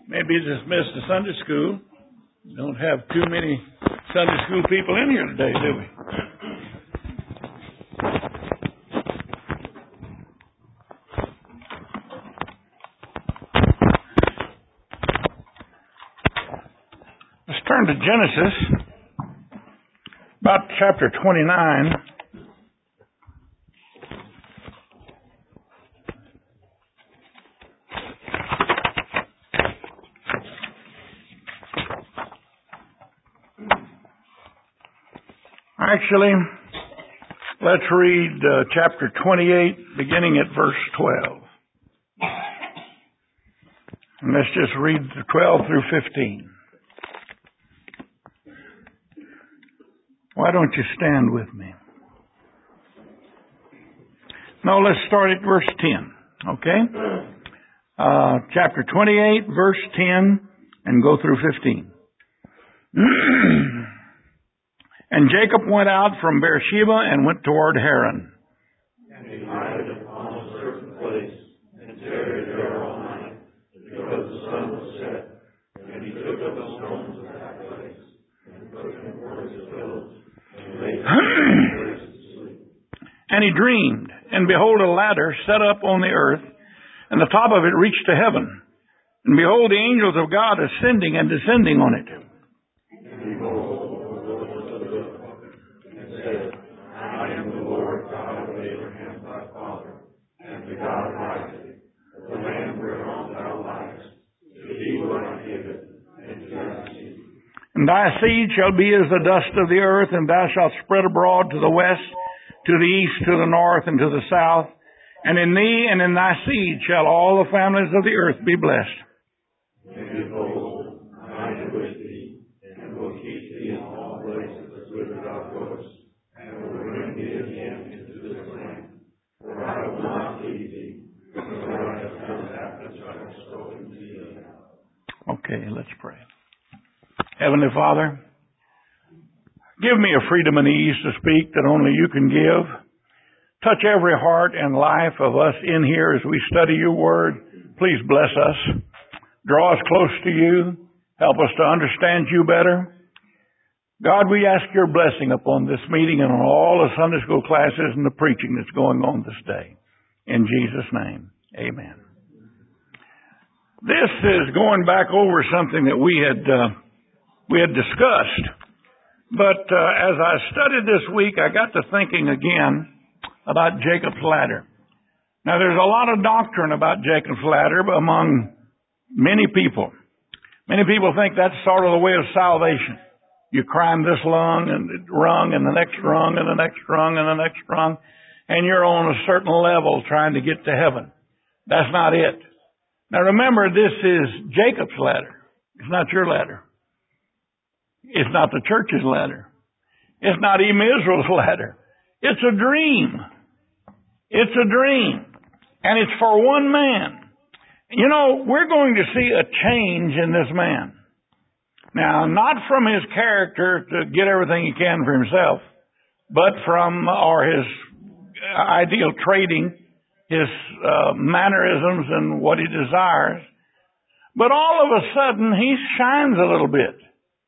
Maybe dismiss the Sunday school. We don't have too many Sunday school people in here today, do we? Let's turn to Genesis, about chapter 29. Actually, let's read chapter 28, beginning at verse 12. And let's just read the 12 through 15. Why don't you stand with me? No, let's start at verse 10, okay? Chapter 28, verse 10, and go through 15. And Jacob went out from Beersheba and went toward Haran. And he lighted upon a certain place, and tarried there all night, because the sun was set. And he took up the stones of that place, and put them for his pillows, and laid them to sleep. And he dreamed, and behold, a ladder set up on the earth, and the top of it reached to heaven. And behold, the angels of God ascending and descending on it. And behold, God of Isaac, the land whereon thou liest, to thee will I give it, and to thy seed. And thy seed shall be as the dust of the earth, and thou shalt spread abroad to the west, to the east, to the north, and to the south. And in thee and in thy seed shall all the families of the earth be blessed. And behold, I am with thee, and will keep thee in all places whither thou goest, and will bring thee again into this land. For I will not leave thee, until I have done that which I have spoken to thee. Okay, let's pray. Heavenly Father, give me a freedom and ease to speak that only you can give. Touch every heart and life of us in here as we study your word. Please bless us. Draw us close to you. Help us to understand you better. God, we ask your blessing upon this meeting and on all the Sunday school classes and the preaching that's going on this day. In Jesus' name, amen. This is going back over something that we had discussed. But as I studied this week, I got to thinking again about Jacob's ladder. Now, there's a lot of doctrine about Jacob's ladder among many people. Many people think that's sort of the way of salvation. You climb this rung and the next rung and the next rung and the next rung, and you're on a certain level trying to get to heaven. That's not it. Now remember, this is Jacob's ladder. It's not your ladder. It's not the church's ladder. It's not even Israel's ladder. It's a dream. It's a dream. And it's for one man. You know, we're going to see a change in this man. Now, not from his character to get everything he can for himself, but from, or his ideal trading, his mannerisms and what he desires. But all of a sudden, he shines a little bit.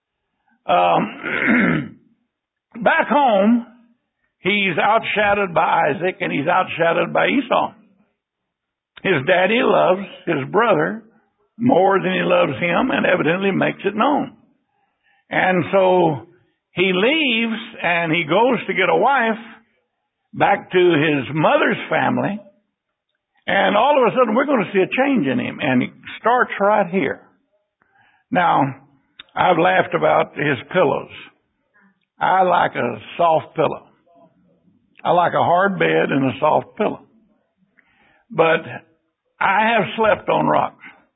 Back home, he's outshadowed by Isaac and he's outshadowed by Esau. His daddy loves his brother more than he loves him and evidently makes it known. And so he leaves and he goes to get a wife back to his mother's family. And all of a sudden we're going to see a change in him. And it starts right here. Now, I've laughed about his pillows. I like a soft pillow. I like a hard bed and a soft pillow. But I have slept on rocks.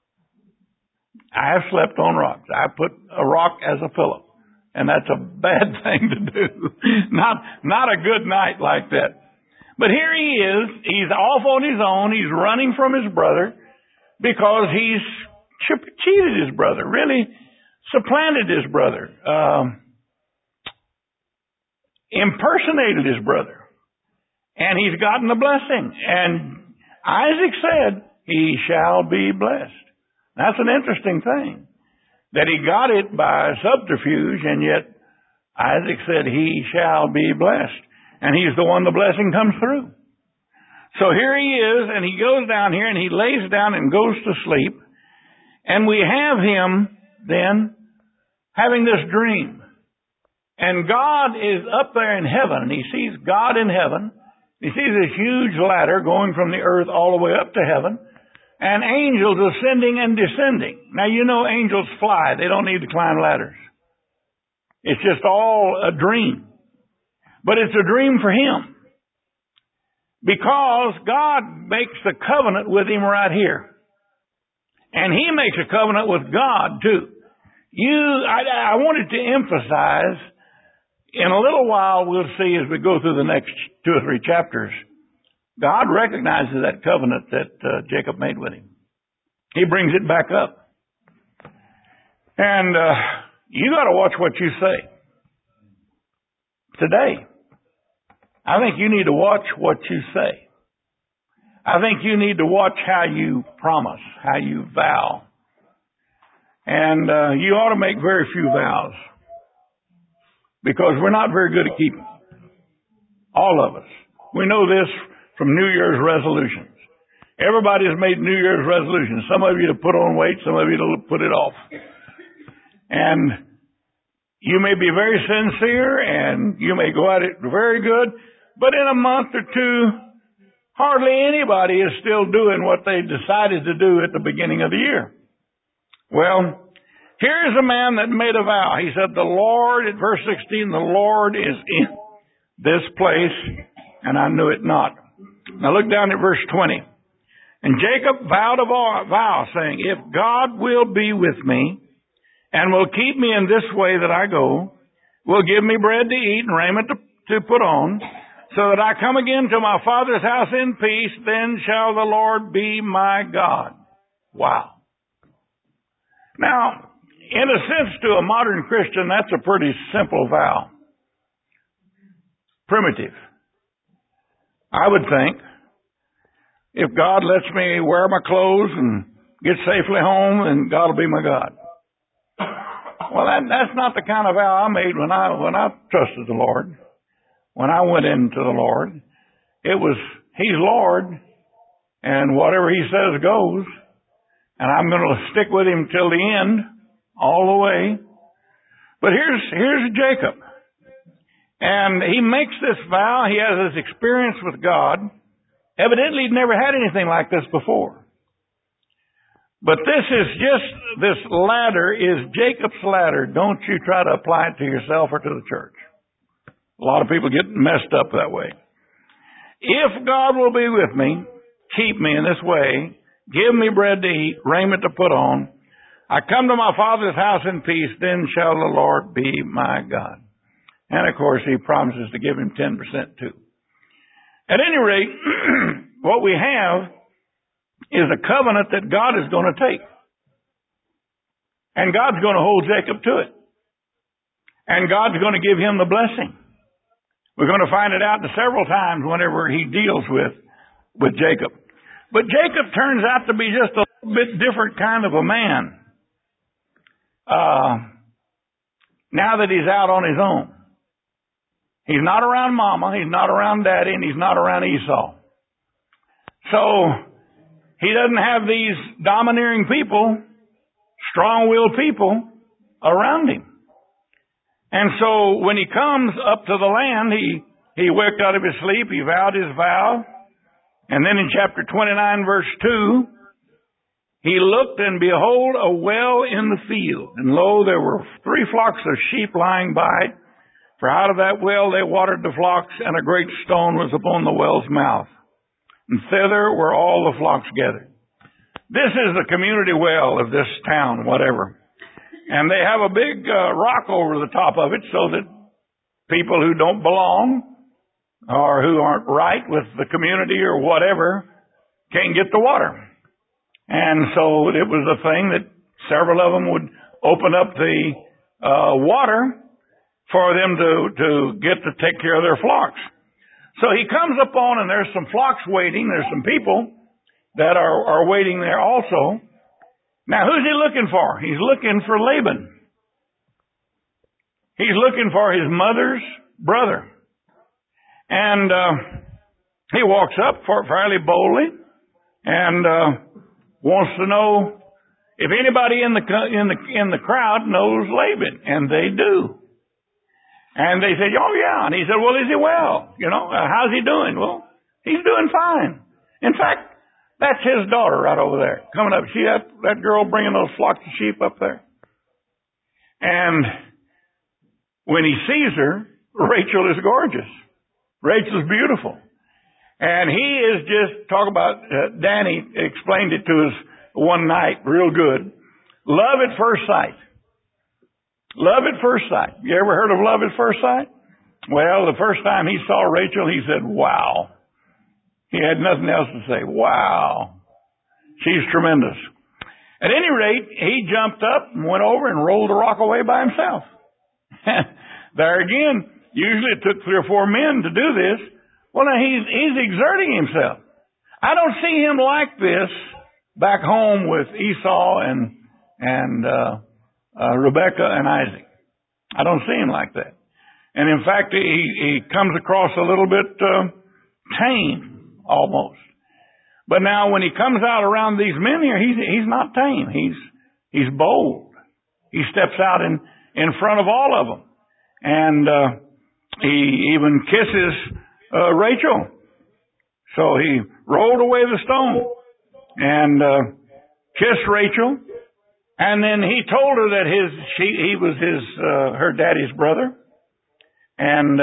I have slept on rocks. I put a rock as a pillow. And that's a bad thing to do. Not a good night like that. But here he is. He's off on his own. He's running from his brother because he's cheated his brother, really supplanted his brother, impersonated his brother. And he's gotten a blessing. And Isaac said, he shall be blessed. That's an interesting thing, that he got it by subterfuge, and yet Isaac said, he shall be blessed. And he's the one the blessing comes through. So here he is, and he goes down here, and he lays down and goes to sleep. And we have him then having this dream. And God is up there in heaven, and he sees God in heaven. He sees this huge ladder going from the earth all the way up to heaven, and angels ascending and descending. Now, you know angels fly. They don't need to climb ladders. It's just all a dream. But it's a dream for him, because God makes the covenant with him right here. And he makes a covenant with God too. I wanted to emphasize, in a little while we'll see as we go through the next 2 or 3 chapters, God recognizes that covenant that Jacob made with him. He brings it back up. And you got to watch what you say. Today, I think you need to watch what you say. I think you need to watch how you promise, how you vow. And you ought to make very few vows, because we're not very good at keeping. All of us. We know this from New Year's resolutions. Everybody has made New Year's resolutions. Some of you to put on weight, some of you to put it off. And you may be very sincere, and you may go at it very good, but in a month or two, hardly anybody is still doing what they decided to do at the beginning of the year. Well, here's a man that made a vow. He said, the Lord, at verse 16, the Lord is in this place, and I knew it not. Now look down at verse 20. And Jacob vowed a vow, saying, if God will be with me, and will keep me in this way that I go, will give me bread to eat and raiment to put on, so that I come again to my father's house in peace, then shall the Lord be my God. Wow. Now, in a sense, to a modern Christian, that's a pretty simple vow. Primitive. I would think, if God lets me wear my clothes and get safely home, then God will be my God. Well, that's not the kind of vow I made when I trusted the Lord. When I went into the Lord, it was, He's Lord, and whatever He says goes, and I'm going to stick with Him till the end, all the way. But here's Jacob, and he makes this vow. He has this experience with God. Evidently, he'd never had anything like this before. But this ladder is Jacob's ladder. Don't you try to apply it to yourself or to the church. A lot of people get messed up that way. If God will be with me, keep me in this way, give me bread to eat, raiment to put on, I come to my father's house in peace, then shall the Lord be my God. And of course, he promises to give him 10% too. At any rate, what we have is a covenant that God is going to take. And God's going to hold Jacob to it. And God's going to give him the blessing. We're going to find it out several times whenever he deals with Jacob. But Jacob turns out to be just a little bit different kind of a man. Now that he's out on his own. He's not around Mama, he's not around Daddy, and he's not around Esau. So, he doesn't have these domineering people, strong-willed people around him. And so when he comes up to the land, he waked out of his sleep, he vowed his vow. And then in chapter 29, verse 2, he looked, and behold, a well in the field. And lo, there were 3 flocks of sheep lying by it. For out of that well they watered the flocks, and a great stone was upon the well's mouth. And thither were all the flocks gathered. This is the community well of this town, whatever. And they have a big rock over the top of it so that people who don't belong or who aren't right with the community or whatever can't get the water. And so it was a thing that several of them would open up the water for them to get to take care of their flocks. So he comes upon, and there's some flocks waiting. There's some people that are waiting there also. Now, who's he looking for? He's looking for Laban. He's looking for his mother's brother. And he walks up fairly boldly and wants to know if anybody in the crowd knows Laban, and they do. And they said, "Oh yeah." And he said, "Well, is he well? How's he doing?" "Well, he's doing fine. In fact, that's his daughter right over there coming up. See that girl bringing those flocks of sheep up there?" And when he sees her, Rachel is gorgeous. Rachel's beautiful. And he is just, talk about, Danny explained it to us one night real good. Love at first sight. Love at first sight. You ever heard of love at first sight? Well, the first time he saw Rachel, he said, "Wow." He had nothing else to say. Wow. She's tremendous. At any rate, he jumped up and went over and rolled the rock away by himself. There again, usually it took 3 or 4 men to do this. Well, now he's exerting himself. I don't see him like this back home with Esau and Rebekah and Isaac. I don't see him like that. And in fact, he comes across a little bit tame, almost. But now when he comes out around these men here, he's not tame. He's bold. He steps out in front of all of them. And he even kisses Rachel. So he rolled away the stone and kissed Rachel. And then he told her that he was her daddy's brother. And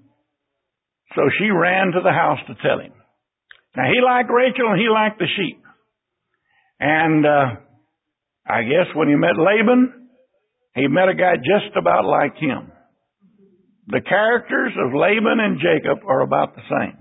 so she ran to the house to tell him. Now he liked Rachel and he liked the sheep. And I guess when he met Laban, he met a guy just about like him. The characters of Laban and Jacob are about the same.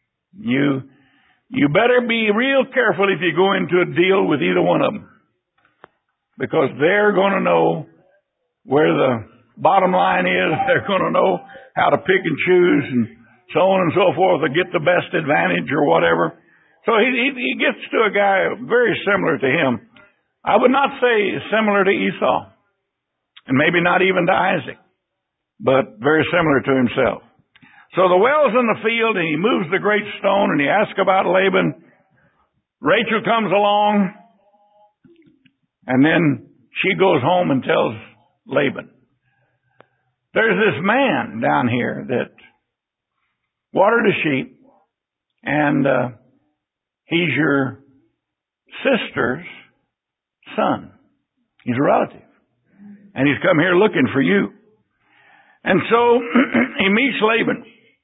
You better be real careful if you go into a deal with either one of them, because they're going to know where the bottom line is. They're going to know how to pick and choose and so on and so forth, to get the best advantage or whatever. So he gets to a guy very similar to him. I would not say similar to Esau, and maybe not even to Isaac, but very similar to himself. So the well's in the field, and he moves the great stone, and he asks about Laban. Rachel comes along, and then she goes home and tells Laban, "There's this man down here that watered a sheep, and he's your sister's son. He's a relative, and he's come here looking for you." And so he meets Laban.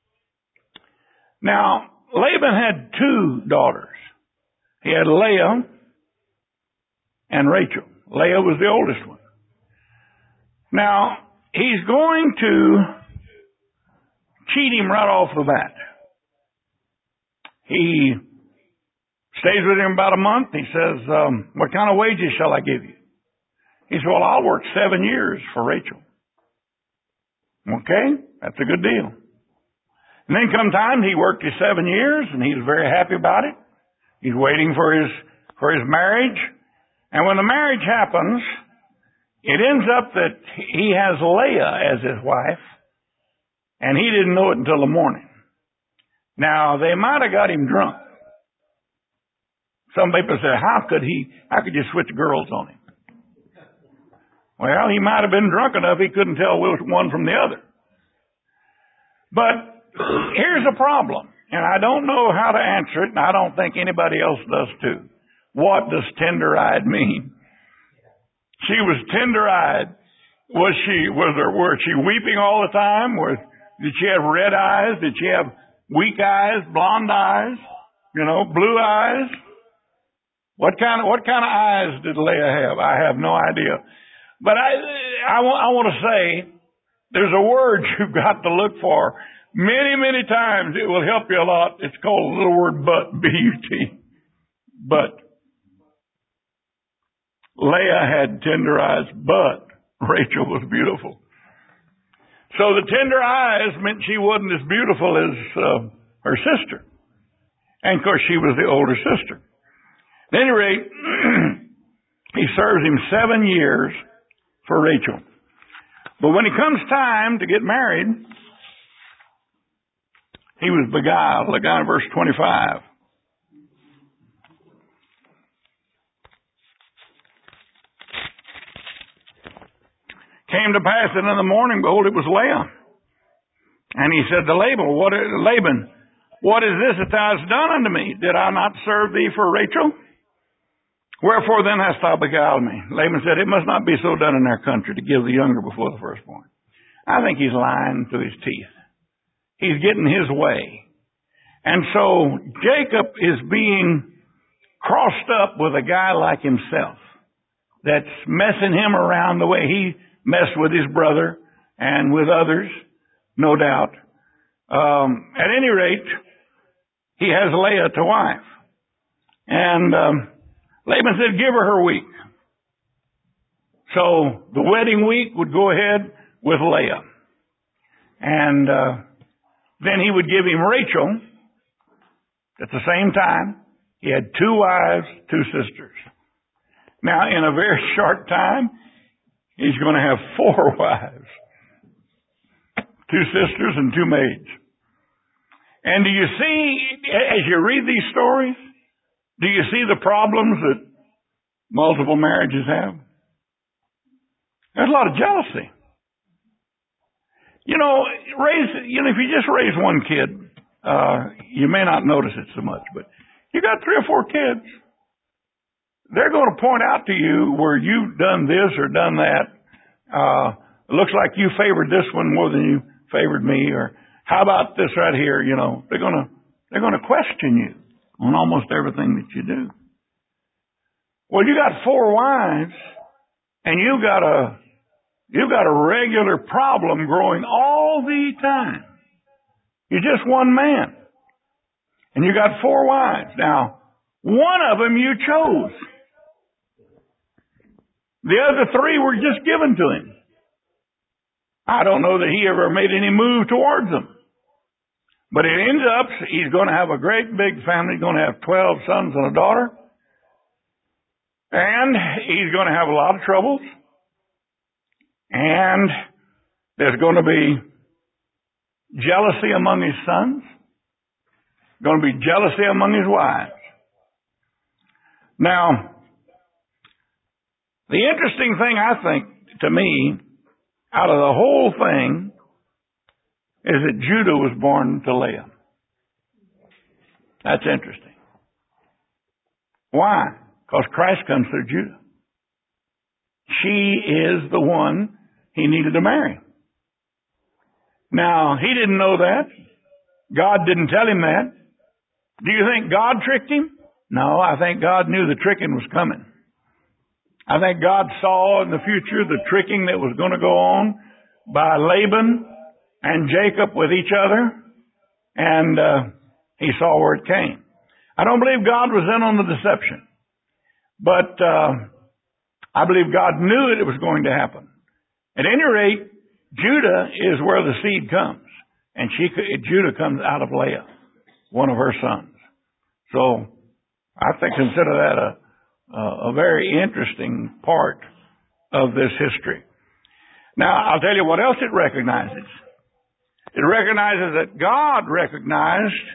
Now, Laban had 2 daughters. He had Leah and Rachel. Leah was the oldest one. Now, he's going to cheat him right off the bat. He stays with him about a month. He says, "What kind of wages shall I give you?" He said, "Well, I'll work 7 years for Rachel." Okay, that's a good deal. And then come time, he worked his 7 years, and he's very happy about it. He's waiting for his marriage. And when the marriage happens, it ends up that he has Leah as his wife, and he didn't know it until the morning. Now, they might have got him drunk. Some people say, how could you switch girls on him? Well, he might have been drunk enough he couldn't tell which one from the other. But here's the problem, and I don't know how to answer it, and I don't think anybody else does too. What does tender-eyed mean? She was tender-eyed. Was she weeping all the time? Did she have red eyes? Did she have weak eyes, blonde eyes, blue eyes? What kind of eyes did Leah have? I have no idea. But I want to say, there's a word you've got to look for. Many, many times it will help you a lot. It's called the little word but, B-U-T. But. Leah had tender eyes, but Rachel was beautiful. So the tender eyes meant she wasn't as beautiful as her sister. And of course she was the older sister. At any rate, He serves him 7 years for Rachel. But when it comes time to get married, he was beguiled. Look down at verse 25. Came to pass that in the morning, behold, it was Leah. And he said to Laban, what is this that thou hast done unto me? Did I not serve thee for Rachel? Wherefore then hast thou beguiled me? Laban said, it must not be so done in our country to give the younger before the firstborn. I think he's lying to his teeth. He's getting his way. And so Jacob is being crossed up with a guy like himself that's messing him around the way he messed with his brother and with others, no doubt. At any rate, he has Leah to wife. And Laban said, give her week. So the wedding week would go ahead with Leah. And then he would give him Rachel at the same time. He had 2 wives, 2 sisters. Now, in a very short time, he's going to have 4 wives, 2 sisters and 2 maids. And do you see, as you read these stories, do you see the problems that multiple marriages have? There's a lot of jealousy. If you just raise one kid, you may not notice it so much, but you got 3 or 4 kids. They're going to point out to you where you've done this or done that. It looks like you favored this one more than you favored me, or how about this right here? They're going to question you on almost everything that you do. Well, you got 4 wives, and you've got a regular problem growing all the time. You're just one man, and you got 4 wives. Now, one of them you chose. The other 3 were just given to him. I don't know that he ever made any move towards them. But it ends up, he's going to have a great big family. He's going to have 12 sons and a daughter. And he's going to have a lot of troubles. And there's going to be jealousy among his sons. Going to be jealousy among his wives. Now, the interesting thing, I think, to me, out of the whole thing, is that Judah was born to Leah. That's interesting. Why? Because Christ comes through Judah. She is the one he needed to marry. Now, he didn't know that. God didn't tell him that. Do you think God tricked him? No, I think God knew the tricking was coming. I think God saw in the future the tricking that was going to go on by Laban and Jacob with each other, and he saw where it came. I don't believe God was in on the deception, but I believe God knew it was going to happen. At any rate, Judah is where the seed comes, and Judah comes out of Leah, one of her sons. So I consider that a very interesting part of this history. Now, I'll tell you what else it recognizes. It recognizes that God recognized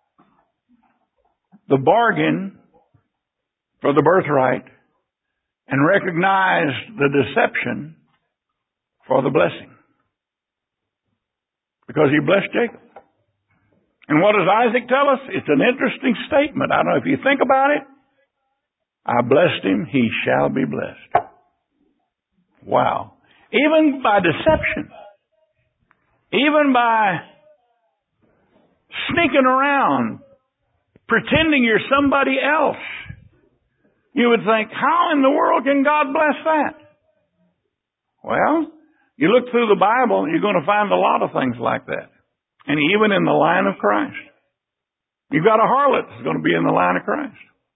the bargain for the birthright and recognized the deception for the blessing. Because he blessed Jacob. And what does Isaac tell us? It's an interesting statement. I don't know if you think about it. I blessed him, he shall be blessed. Wow. Even by deception. Even by sneaking around, pretending you're somebody else. You would think, how in the world can God bless that? Well, you look through the Bible, you're going to find a lot of things like that. And even in the line of Christ. You've got a harlot that's going to be in the line of Christ.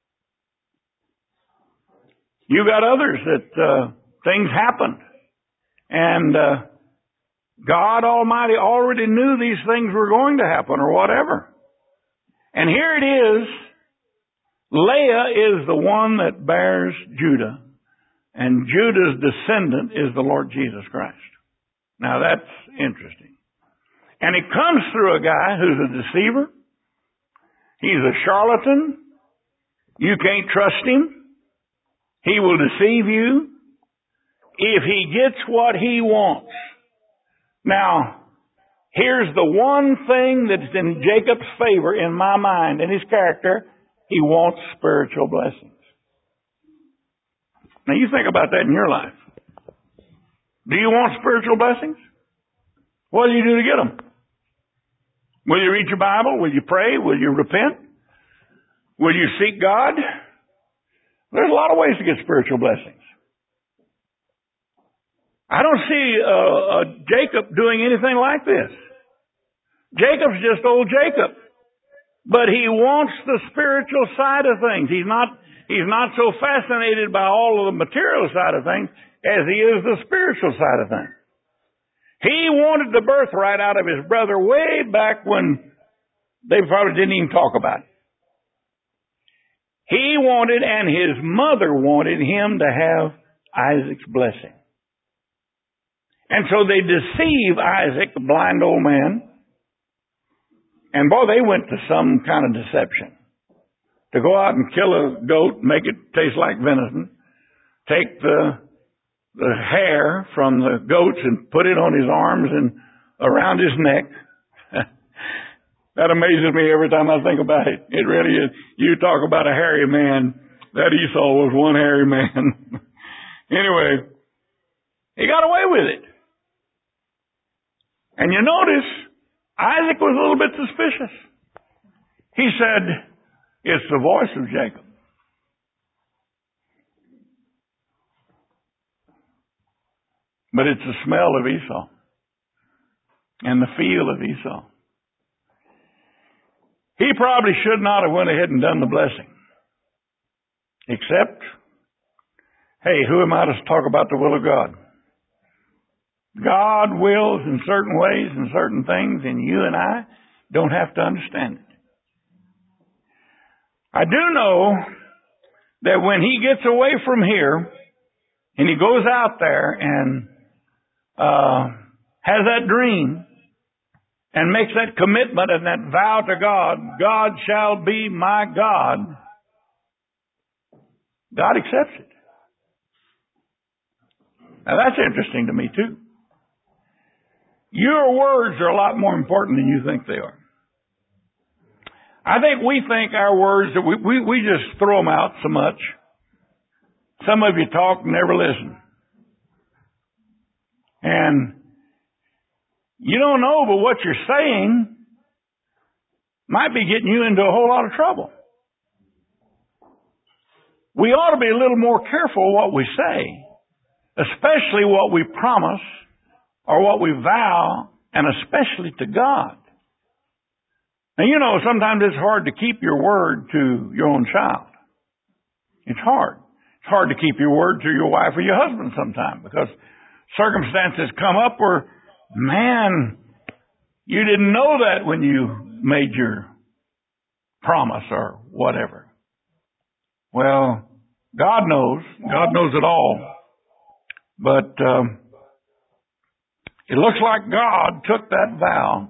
You've got others that things happened. And God Almighty already knew these things were going to happen or whatever. And here it is. Leah is the one that bears Judah. And Judah's descendant is the Lord Jesus Christ. Now that's interesting. And it comes through a guy who's a deceiver. He's a charlatan. You can't trust him. He will deceive you if he gets what he wants. Now, here's the one thing that's in Jacob's favor in my mind, in his character. He wants spiritual blessings. Now you think about that in your life. Do you want spiritual blessings? What do you do to get them? Will you read your Bible? Will you pray? Will you repent? Will you seek God? There's a lot of ways to get spiritual blessings. I don't see Jacob doing anything like this. Jacob's just old Jacob. But he wants the spiritual side of things. He's not so fascinated by all of the material side of things as he is the spiritual side of things. He wanted the birthright out of his brother way back when they probably didn't even talk about it. He wanted, and his mother wanted him to have Isaac's blessing. And so they deceive Isaac, the blind old man. And boy, they went to some kind of deception. To go out and kill a goat, make it taste like venison, take the hair from the goats and put it on his arms and around his neck. That amazes me every time I think about it. It really is. You talk about a hairy man. That Esau was one hairy man. Anyway, he got away with it. And you notice, Isaac was a little bit suspicious. He said, it's the voice of Jacob. But it's the smell of Esau and the feel of Esau. He probably should not have went ahead and done the blessing. Except, hey, who am I to talk about the will of God? God wills in certain ways and certain things, and you and I don't have to understand it. I do know that when he gets away from here and he goes out there and has that dream and makes that commitment and that vow to God, God shall be my God, God accepts it. Now that's interesting to me too. Your words are a lot more important than you think they are. I think we think our words, that we just throw them out so much. Some of you talk and never listen. And you don't know, but what you're saying might be getting you into a whole lot of trouble. We ought to be a little more careful what we say, especially what we promise or what we vow, and especially to God. Now, you know, sometimes it's hard to keep your word to your own child. It's hard. It's hard to keep your word to your wife or your husband sometimes because circumstances come up where, man, you didn't know that when you made your promise or whatever. Well, God knows. God knows it all. But it looks like God took that vow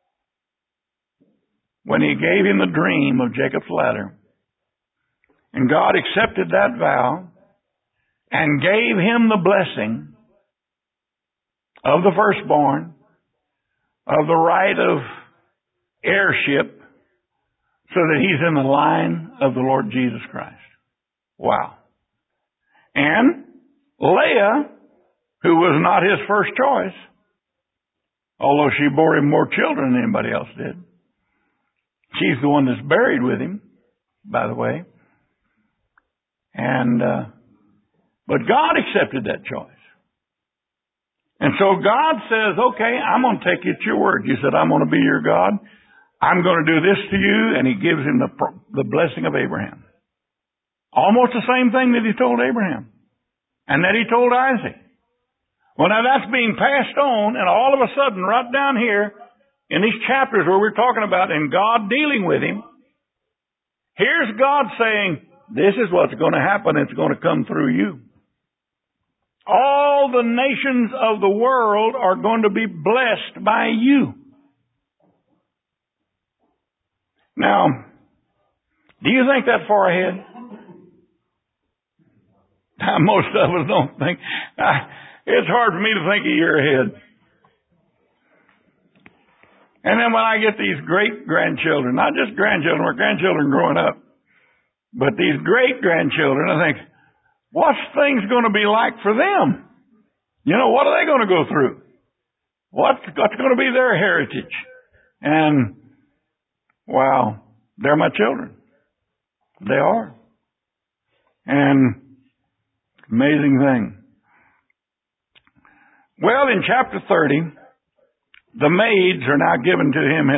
when he gave him the dream of Jacob's ladder. And God accepted that vow and gave him the blessing of the firstborn, of the right of heirship, so that he's in the line of the Lord Jesus Christ. Wow. And Leah, who was not his first choice, although she bore him more children than anybody else did. She's the one that's buried with him, by the way. And, but God accepted that choice. And so God says, okay, I'm going to take you at your word. You said, I'm going to be your God. I'm going to do this to you. And he gives him the blessing of Abraham. Almost the same thing that he told Abraham. And that he told Isaac. Well, now that's being passed on, and all of a sudden, right down here, in these chapters where we're talking about, and God dealing with him, here's God saying, this is what's going to happen. It's going to come through you. all the nations of the world are going to be blessed by you. Now, do you think that far ahead? Most of us don't think. It's hard for me to think a year ahead. And then when I get these great-grandchildren, not just grandchildren, we're grandchildren growing up, but these great-grandchildren, I think, what's things going to be like for them? You know, what are they going to go through? What's going to be their heritage? And, wow, they're my children. They are. And amazing thing. Well, in chapter 30, the maids are now given to him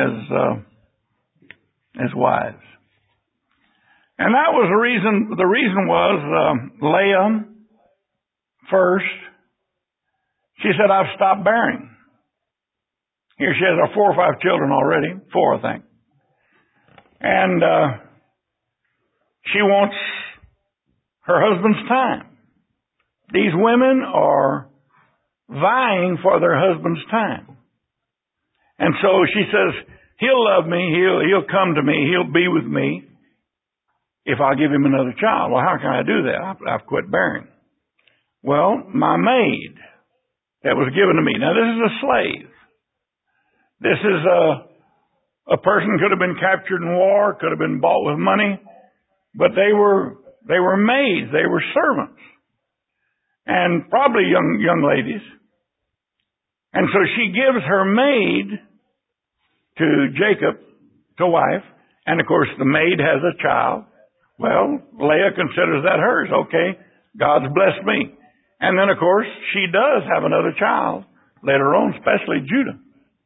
as wives. And that was the reason. The reason was Leah first. She said, I've stopped bearing. Here she has 4 or 5 children already. 4, I think. And she wants her husband's time. These women are vying for their husband's time. And so she says, he'll love me, he'll come to me, he'll be with me if I'll give him another child. Well, how can I do that? I've quit bearing. Well, my maid that was given to me. Now, this is a slave. This is a person could have been captured in war, could have been bought with money, but they were maids, they were servants. And probably young ladies. And so she gives her maid to Jacob to wife. And of course the maid has a child. Well, Leah considers that hers. Okay, God's blessed me. And then of course she does have another child later on, especially Judah.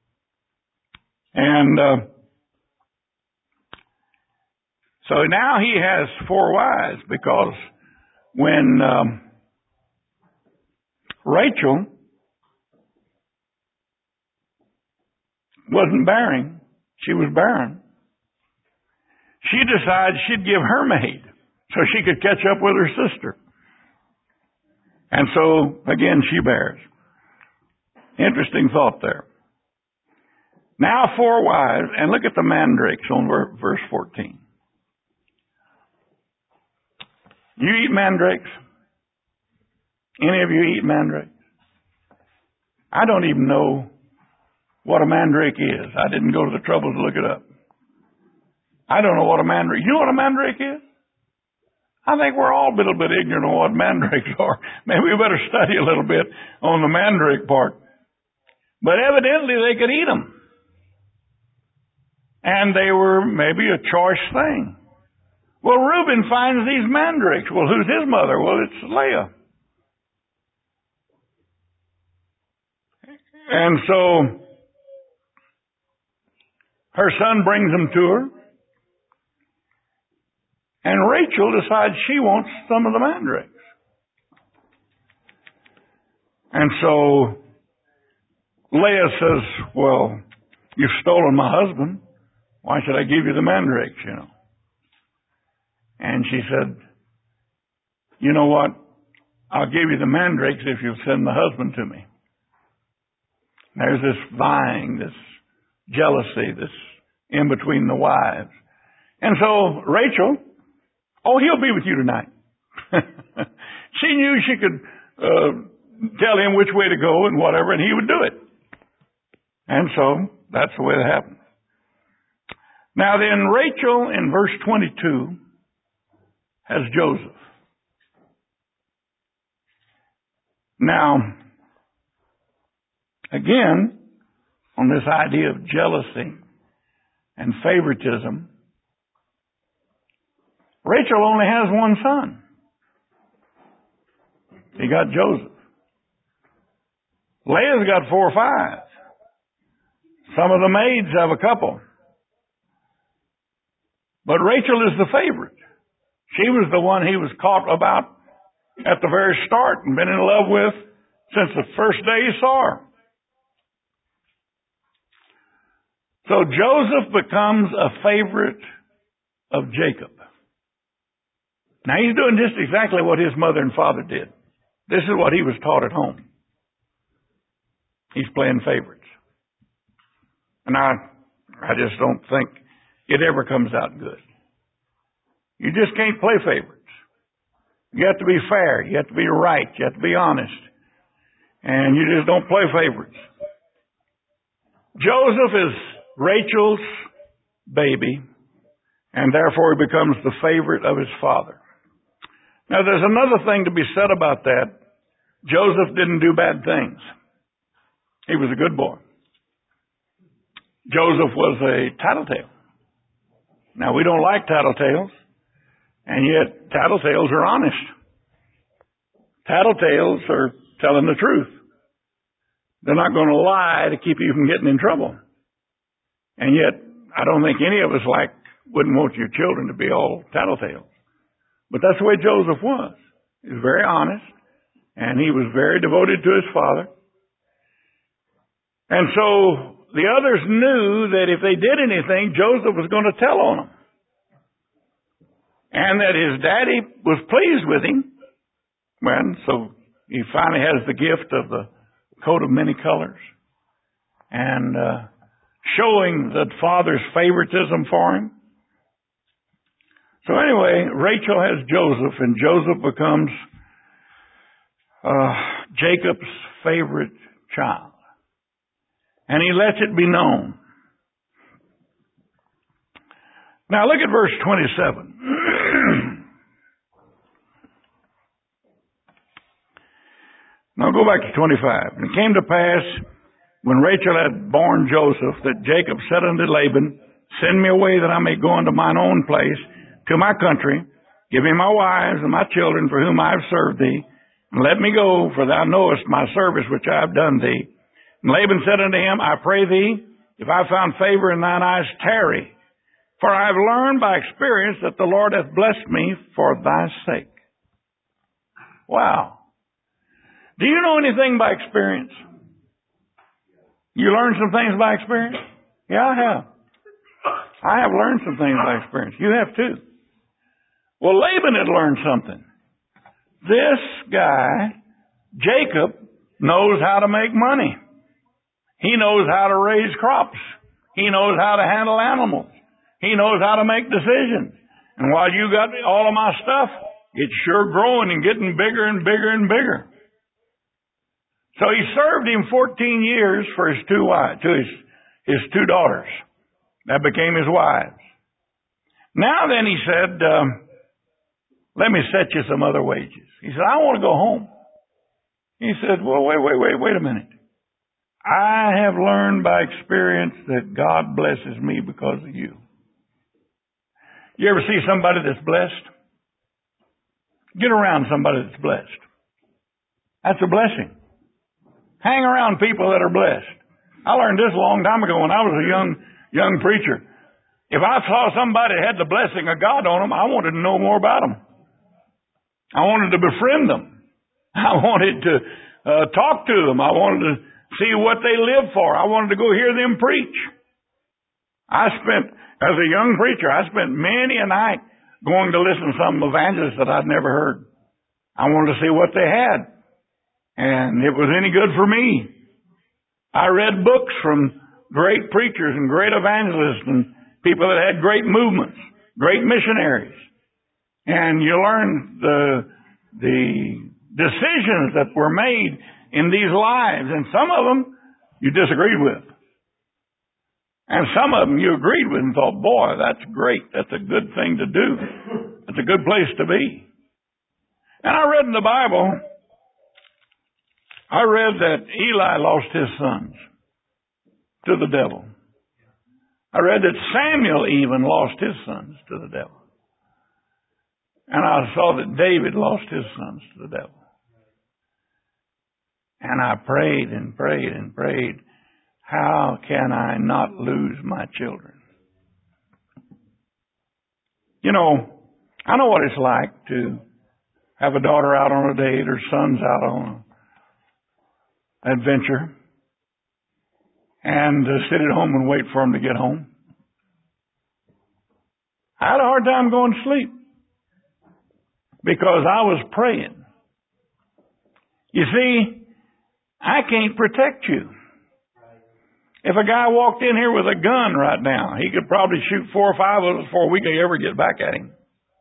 And so now he has 4 wives because when Rachel wasn't bearing, she was barren, she decided she'd give her maid so she could catch up with her sister. And so, again, she bears. Interesting thought there. Now 4 wives, and look at the mandrakes on verse 14. You eat mandrakes? Any of you eat mandrakes? I don't even know what a mandrake is. I didn't go to the trouble to look it up. I don't know what a mandrake. You know what a mandrake is? I think we're all a little bit ignorant on what mandrakes are. Maybe we better study a little bit on the mandrake part. But evidently they could eat them. And they were maybe a choice thing. Well, Reuben finds these mandrakes. Well, who's his mother? Well, it's Leah. And so her son brings them to her. And Rachel decides she wants some of the mandrakes. And so Leah says, well, you've stolen my husband. Why should I give you the mandrakes, you know? And she said, you know what? I'll give you the mandrakes if you'll send the husband to me. There's this vying, this jealousy, this in between the wives. And so Rachel, he'll be with you tonight. She knew she could tell him which way to go and whatever, and he would do it. And so that's the way it happened. Now then, Rachel in verse 22 has Joseph. Now, again, on this idea of jealousy and favoritism, Rachel only has one son. He got Joseph. Leah's got 4 or 5. Some of the maids have a couple. But Rachel is the favorite. She was the one he was caught about at the very start and been in love with since the first day he saw her. So Joseph becomes a favorite of Jacob. Now he's doing just exactly what his mother and father did. This is what he was taught at home. He's playing favorites. And I just don't think it ever comes out good. You just can't play favorites. You have to be fair. You have to be right. You have to be honest. And you just don't play favorites. Joseph is Rachel's baby, and therefore he becomes the favorite of his father. Now there's another thing to be said about that. Joseph didn't do bad things. He was a good boy. Joseph was a tattletale. Now we don't like tattletales, and yet tattletales are honest. Tattletales are telling the truth. They're not going to lie to keep you from getting in trouble. And yet, I don't think any of us wouldn't want your children to be all tattletales. But that's the way Joseph was. He was very honest, and he was very devoted to his father. And so the others knew that if they did anything, Joseph was going to tell on them. And that his daddy was pleased with him. Well, so he finally has the gift of the coat of many colors. And showing the father's favoritism for him. So anyway, Rachel has Joseph, and Joseph becomes Jacob's favorite child. And he lets it be known. Now look at verse 27. Now go back to 25. And it came to pass, when Rachel had borne Joseph, that Jacob said unto Laban, Send me away that I may go unto mine own place, to my country. Give me my wives and my children for whom I have served thee. And let me go, for thou knowest my service which I have done thee. And Laban said unto him, I pray thee, if I have found favor in thine eyes, tarry. For I have learned by experience that the Lord hath blessed me for thy sake. Wow. Do you know anything by experience? You learn some things by experience? Yeah, I have. I have learned some things by experience. You have too. Well, Laban had learned something. This guy, Jacob, knows how to make money. He knows how to raise crops. He knows how to handle animals. He knows how to make decisions. And while you got all of my stuff, it's sure growing and getting bigger and bigger and bigger. So he served him 14 years for his two wives, to his two daughters. That became his wives. Now then, he said, let me set you some other wages. He said, I want to go home. He said, well, wait a minute. I have learned by experience that God blesses me because of you. You ever see somebody that's blessed? Get around somebody that's blessed. That's a blessing. Hang around people that are blessed. I learned this a long time ago when I was a young preacher. If I saw somebody that had the blessing of God on them, I wanted to know more about them. I wanted to befriend them. I wanted to talk to them. I wanted to see what they live for. I wanted to go hear them preach. As a young preacher, I spent many a night going to listen to some evangelists that I'd never heard. I wanted to see what they had. And it was any good for me. I read books from great preachers and great evangelists and people that had great movements, great missionaries. And you learn the decisions that were made in these lives. And some of them you disagreed with. And some of them you agreed with and thought, boy, that's great. That's a good thing to do. That's a good place to be. And I read in the Bible, I read that Eli lost his sons to the devil. I read that Samuel even lost his sons to the devil. And I saw that David lost his sons to the devil. And I prayed and prayed and prayed, how can I not lose my children? You know, I know what it's like to have a daughter out on a date or sons out on an adventure and sit at home and wait for them to get home. I had a hard time going to sleep because I was praying You see, I can't protect you. If a guy walked in here with a gun right now, he could probably shoot 4 or 5 of us before we could ever get back at him.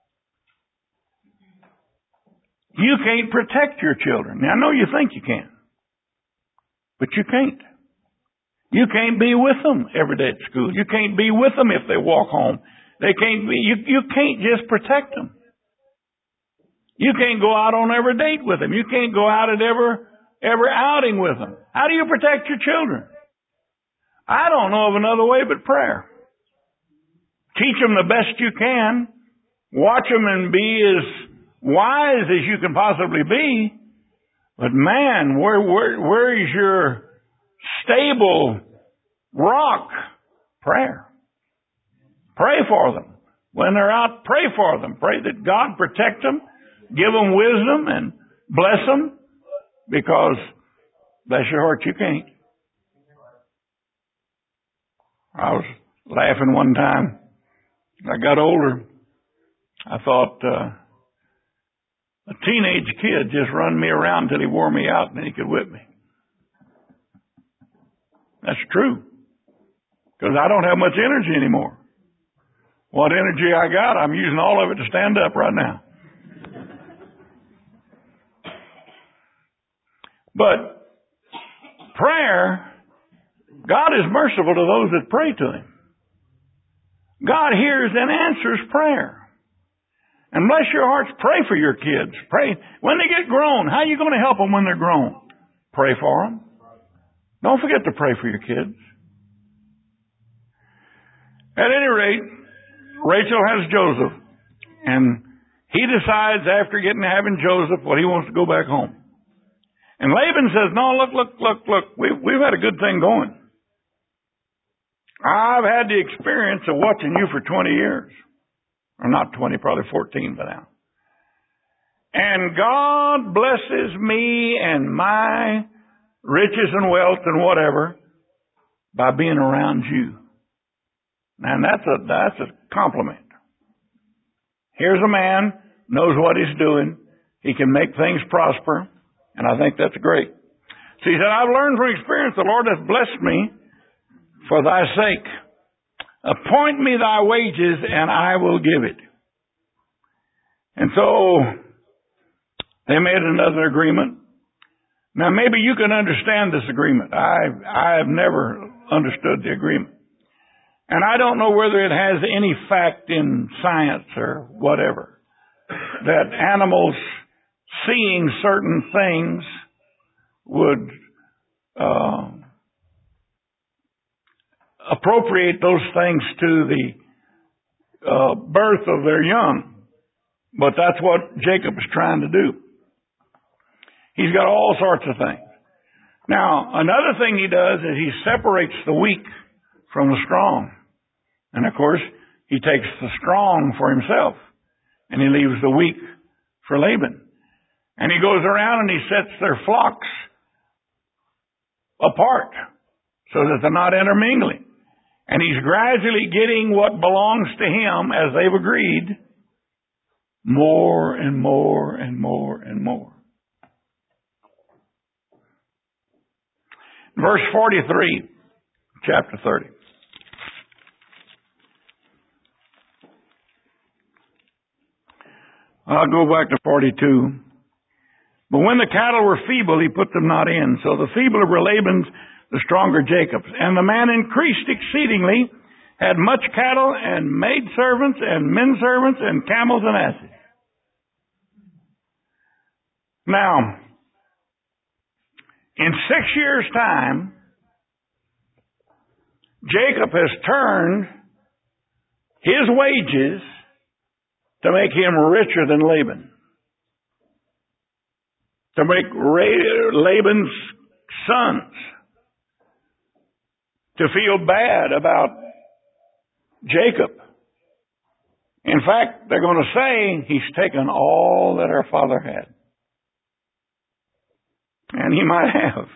You can't protect your children. Now, I know you think you can, but you can't. You can't be with them every day at school. You can't be with them if they walk home. They can't be. You can't just protect them. You can't go out on every date with them. You can't go out at every outing with them. How do you protect your children? I don't know of another way but prayer. Teach them the best you can. Watch them and be as wise as you can possibly be. But man, where is your stable rock? Prayer. Pray for them. When they're out, pray for them. Pray that God protect them, give them wisdom, and bless them. Because, bless your heart, you can't. I was laughing one time. I got older. I thought, a teenage kid just run me around until he wore me out and then he could whip me. That's true. Because I don't have much energy anymore. What energy I got, I'm using all of it to stand up right now. But prayer, God is merciful to those that pray to Him. God hears and answers prayer. And bless your hearts, pray for your kids. Pray. When they get grown, how are you going to help them when they're grown? Pray for them. Don't forget to pray for your kids. At any rate, Rachel has Joseph. And he decides after having Joseph, well, he wants to go back home. And Laban says, no, look. We've had a good thing going. I've had the experience of watching you for 20 years. Or not 20, probably 14 by now. And God blesses me and my riches and wealth and whatever by being around you. And that's a compliment. Here's a man, knows what he's doing. He can make things prosper. And I think that's great. So he said, I've learned from experience the Lord hath blessed me for thy sake. Appoint me thy wages, and I will give it. And so they made another agreement. Now, maybe you can understand this agreement. I have never understood the agreement. And I don't know whether it has any fact in science or whatever, that animals seeing certain things would appropriate those things to the birth of their young. But that's what Jacob is trying to do. He's got all sorts of things. Now, another thing he does is he separates the weak from the strong. And of course, he takes the strong for himself. And he leaves the weak for Laban. And he goes around and he sets their flocks apart so that they're not intermingling. And he's gradually getting what belongs to him, as they've agreed, more and more and more and more. Verse 43, chapter 30. I'll go back to 42. But when the cattle were feeble, he put them not in. So the feebler were Laban's, the stronger Jacob's. And the man increased exceedingly, had much cattle and maidservants and men servants and camels and asses. Now, in 6 years' time, Jacob has turned his wages to make him richer than Laban. To make Laban's sons to feel bad about Jacob. In fact, they're going to say he's taken all that our father had. And he might have.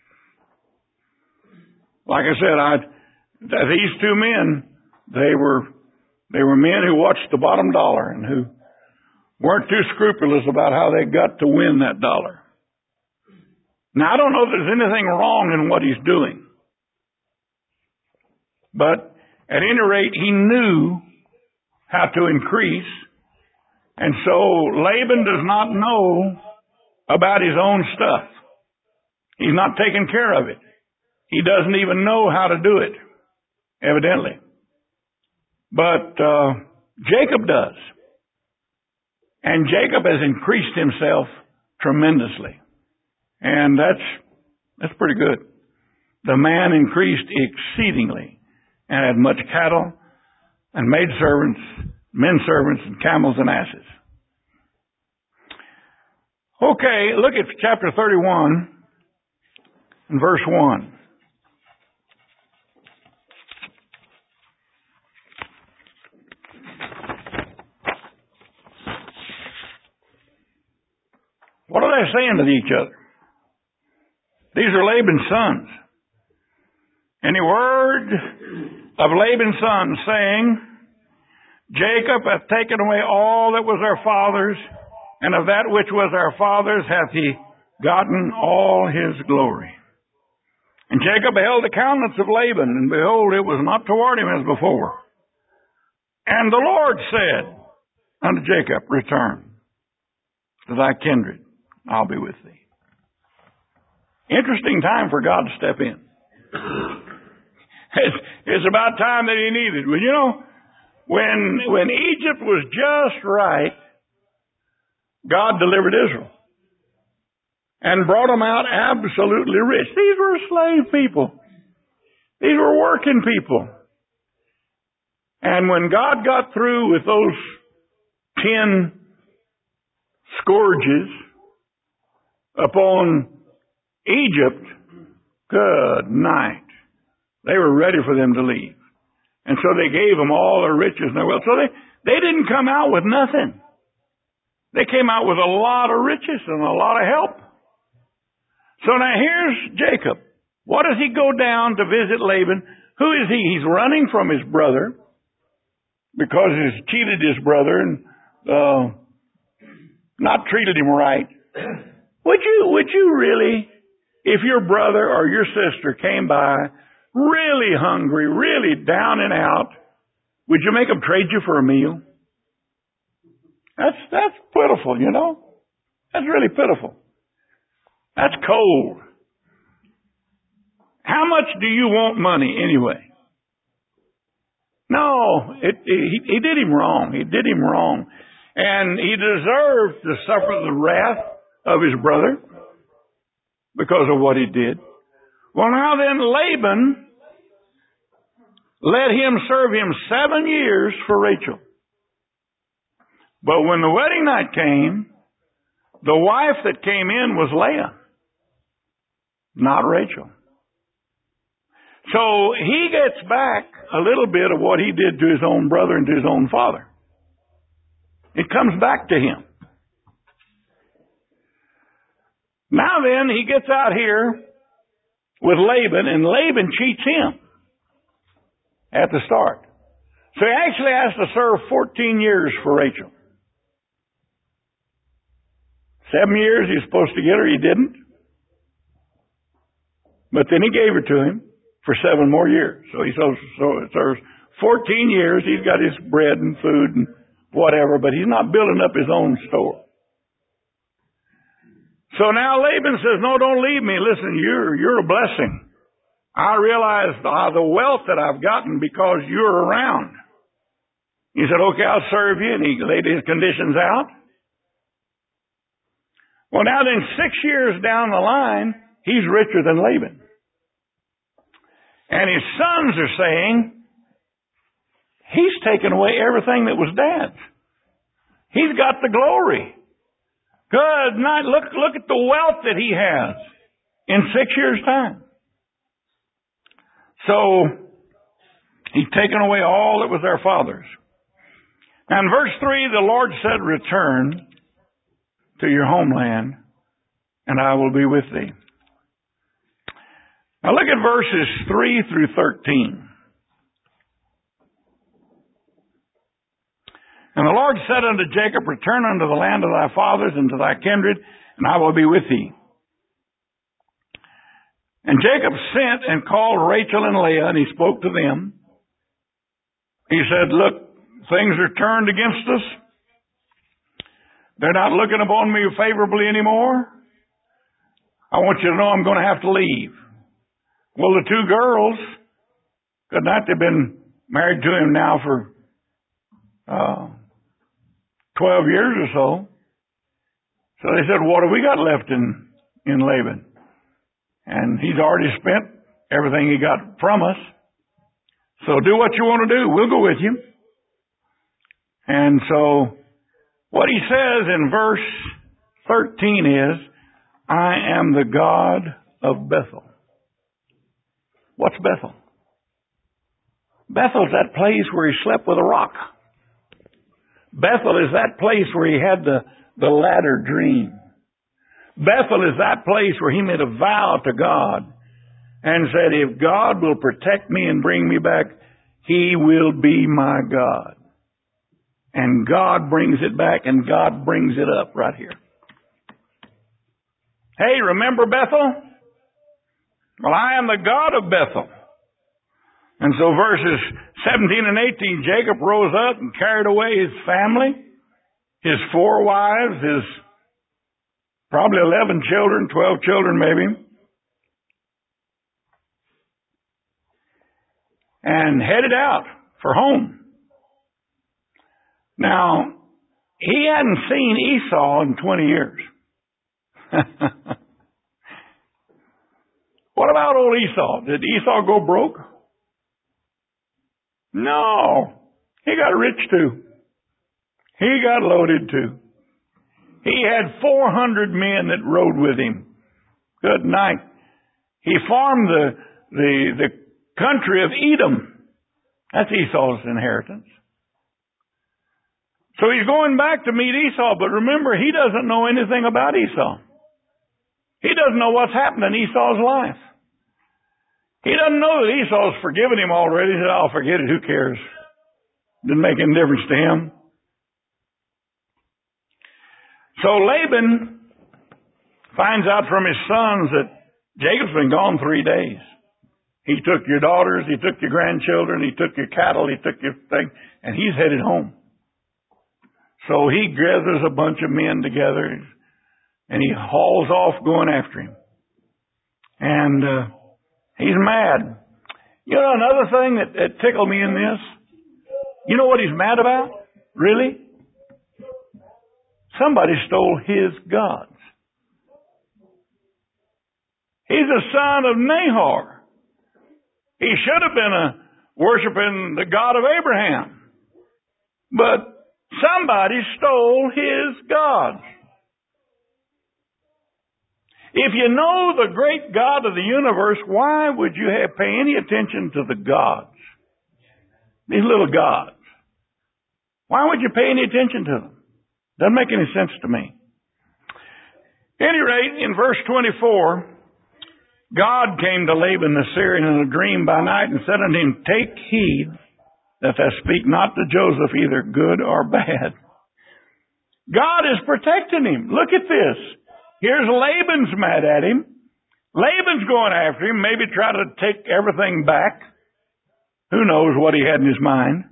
Like I said, these two men, they were men who watched the bottom dollar and who weren't too scrupulous about how they got to win that dollar. Now, I don't know if there's anything wrong in what he's doing. But at any rate, he knew how to increase. And so Laban does not know about his own stuff. He's not taking care of it. He doesn't even know how to do it, evidently. But Jacob does. And Jacob has increased himself tremendously. And that's pretty good. The man increased exceedingly and had much cattle and maidservants, men servants, and camels and asses. Okay, look at chapter 31 and verse 1. What are they saying to each other? These are Laban's sons. Any word of Laban's sons saying, Jacob hath taken away all that was our father's, and of that which was our father's hath he gotten all his glory. And Jacob beheld the countenance of Laban, and behold, it was not toward him as before. And the Lord said unto Jacob, return to thy kindred, I'll be with thee. Interesting time for God to step in. It's about time that he needed. Well, you know, when Egypt was just right, God delivered Israel and brought them out absolutely rich. These were slave people. These were working people. And when God got through with those 10 scourges upon Egypt, good night. They were ready for them to leave. And so they gave them all their riches and their wealth. So they didn't come out with nothing. They came out with a lot of riches and a lot of help. So now here's Jacob. What does he go down to visit Laban? Who is he? He's running from his brother because he's cheated his brother and not treated him right. Would you really, if your brother or your sister came by really hungry, really down and out, would you make them trade you for a meal? That's pitiful, you know. That's really pitiful. That's cold. How much do you want money anyway? No, he did him wrong. He did him wrong. And he deserved to suffer the wrath of his brother because of what he did. Well, now then, Laban let him serve him 7 years for Rachel. But when the wedding night came, the wife that came in was Leah, not Rachel. So he gets back a little bit of what he did to his own brother and to his own father. It comes back to him. Now then, he gets out here with Laban, and Laban cheats him at the start. So he actually has to serve 14 years for Rachel. 7 years he was supposed to get her, he didn't. But then he gave her to him for 7 more years. So he serves 14 years. He's got his bread and food and whatever, but he's not building up his own store. So now Laban says, no, don't leave me. Listen, you're a blessing. I realize the wealth that I've gotten because you're around. He said, okay, I'll serve you. And he laid his conditions out. Well, now then 6 years down the line, he's richer than Laban. And his sons are saying, he's taken away everything that was Dad's. He's got the glory. Good night. Look at the wealth that he has in 6 years' time. So, he's taken away all that was their father's. Now in verse 3, the Lord said, return to your homeland, and I will be with thee. Now look at verses 3 through 13. And the Lord said unto Jacob, return unto the land of thy fathers and to thy kindred, and I will be with thee. And Jacob sent and called Rachel and Leah, and he spoke to them. He said, look, things are turned against us. They're not looking upon me favorably anymore. I want you to know I'm going to have to leave. Well, the two girls, good night, they've been married to him now for 12 years or so. So they said, what have we got left in Laban? And he's already spent everything he got from us. So do what you want to do. We'll go with you. And so what he says in verse 13 is, I am the God of Bethel. What's Bethel? Bethel's that place where he slept with a rock. Bethel is that place where he had the ladder dream. Bethel is that place where he made a vow to God and said, if God will protect me and bring me back, he will be my God. And God brings it back, and God brings it up right here. Hey, remember Bethel? Well, I am the God of Bethel. And so verses 17 and 18, Jacob rose up and carried away his family, his 4 wives, his probably 11 children, 12 children maybe, and headed out for home. Now, he hadn't seen Esau in 20 years. What about old Esau? Did Esau go broke? No. He got rich too. He got loaded too. He had 400 men that rode with him. Good night. He farmed the country of Edom. That's Esau's inheritance. So he's going back to meet Esau, but remember, he doesn't know anything about Esau. He doesn't know what's happened in Esau's life. He doesn't know that Esau's forgiven him already. He said, I'll forget it. Who cares? Didn't make any difference to him. So Laban finds out from his sons that Jacob's been gone 3 days. He took your daughters, he took your grandchildren, he took your cattle, he took your thing, and he's headed home. So he gathers a bunch of men together, and he hauls off going after him. And he's mad. You know another thing that tickled me in this? You know what he's mad about? Really? Somebody stole his gods. He's a son of Nahor. He should have been worshiping the God of Abraham. But somebody stole his gods. If you know the great God of the universe, why would you pay any attention to the gods? These little gods. Why would you pay any attention to them? Doesn't make any sense to me. At any rate, in verse 24, God came to Laban the Syrian in a dream by night and said unto him, take heed that thou speak not to Joseph either good or bad. God is protecting him. Look at this. Here's Laban's mad at him. Laban's going after him, maybe try to take everything back. Who knows what he had in his mind.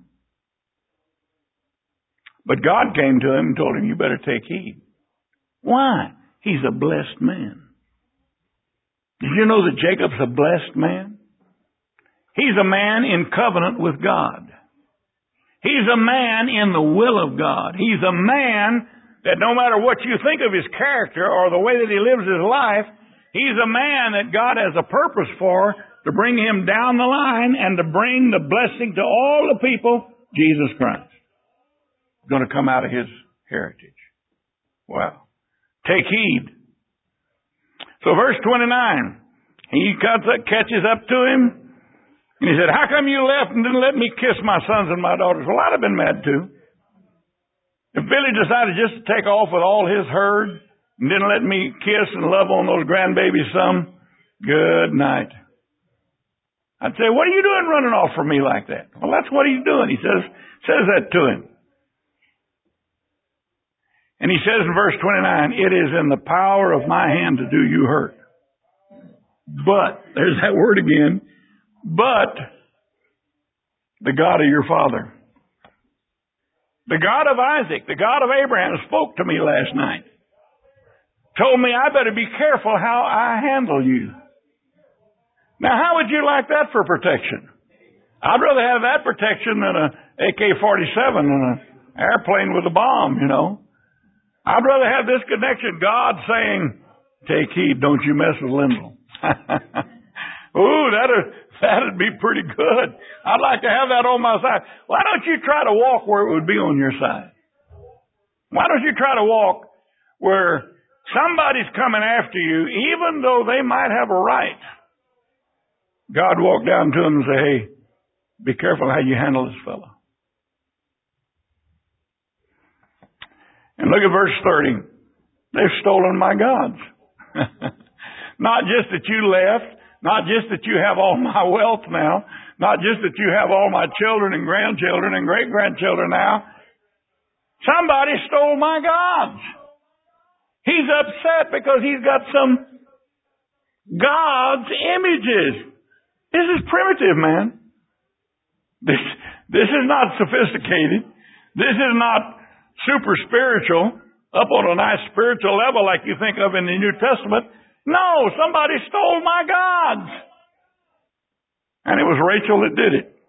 But God came to him and told him, you better take heed. Why? He's a blessed man. Did you know that Jacob's a blessed man? He's a man in covenant with God. He's a man in the will of God. He's a man that no matter what you think of his character or the way that he lives his life, he's a man that God has a purpose for to bring him down the line and to bring the blessing to all the people, Jesus Christ. Going to come out of his heritage. Wow. Take heed. So verse 29, he catches up to him, and he said, how come you left and didn't let me kiss my sons and my daughters? Well, I'd have been mad too. If Billy decided just to take off with all his herd and didn't let me kiss and love on those grandbabies some, good night. I'd say, what are you doing running off from me like that? Well, that's what he's doing. He says that to him. And he says in verse 29, it is in the power of my hand to do you hurt. But, there's that word again, but the God of your father. The God of Isaac, the God of Abraham spoke to me last night. Told me I better be careful how I handle you. Now, how would you like that for protection? I'd rather have that protection than an AK-47 and an airplane with a bomb, you know. I'd rather have this connection, God saying, take heed, don't you mess with Lindell. Ooh, that'd be pretty good. I'd like to have that on my side. Why don't you try to walk where it would be on your side? Why don't you try to walk where somebody's coming after you, even though they might have a right? God walked down to them and say, hey, be careful how you handle this fellow. And look at verse 30. They've stolen my gods. Not just that you left, not just that you have all my wealth now, not just that you have all my children and grandchildren and great-grandchildren now. Somebody stole my gods. He's upset because he's got some God's images. This is primitive, man. This is not sophisticated. This is not super spiritual, up on a nice spiritual level like you think of in the New Testament. No, somebody stole my gods. And it was Rachel that did it.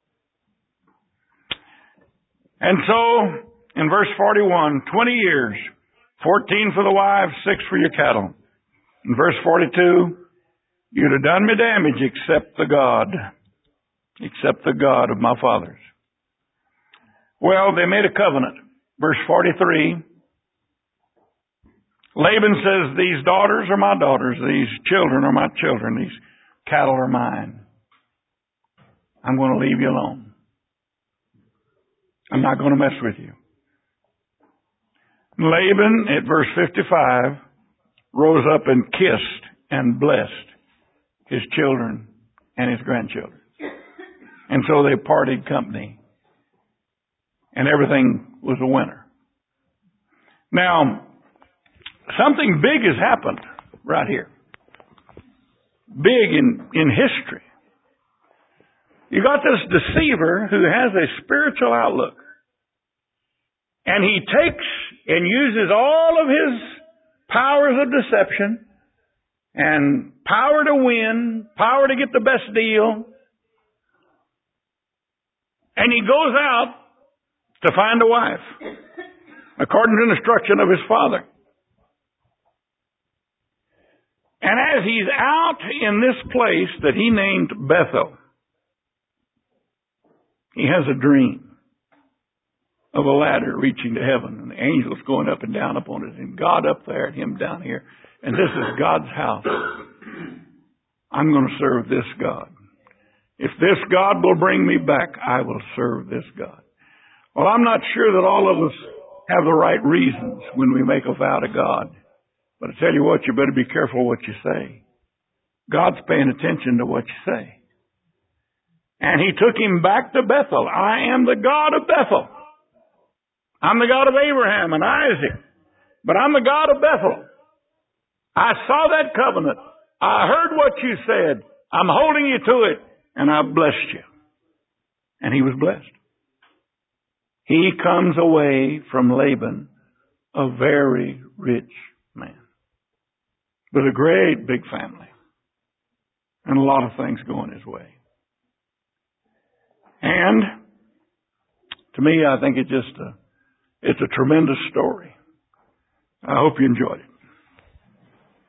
And so, in verse 41, 20 years, 14 for the wives, 6 for your cattle. In verse 42, you'd have done me damage except the God of my fathers. Well, they made a covenant. Verse 43, Laban says, these daughters are my daughters, these children are my children, these cattle are mine. I'm going to leave you alone. I'm not going to mess with you. Laban, at verse 55, rose up and kissed and blessed his children and his grandchildren. And so they parted company. And everything was a winner. Now, something big has happened right here. Big in history. You got this deceiver who has a spiritual outlook. And he takes and uses all of his powers of deception and power to win, power to get the best deal. And he goes out to find a wife, according to the instruction of his father. And as he's out in this place that he named Bethel, he has a dream of a ladder reaching to heaven, and the angels going up and down upon it, and God up there and him down here. And this is God's house. I'm going to serve this God. If this God will bring me back, I will serve this God. Well, I'm not sure that all of us have the right reasons when we make a vow to God. But I tell you what, you better be careful what you say. God's paying attention to what you say. And he took him back to Bethel. I am the God of Bethel. I'm the God of Abraham and Isaac. But I'm the God of Bethel. I saw that covenant. I heard what you said. I'm holding you to it. And I've blessed you. And he was blessed. He comes away from Laban a very rich man. With a great big family. And a lot of things going his way. And to me, I think it's a tremendous story. I hope you enjoyed it.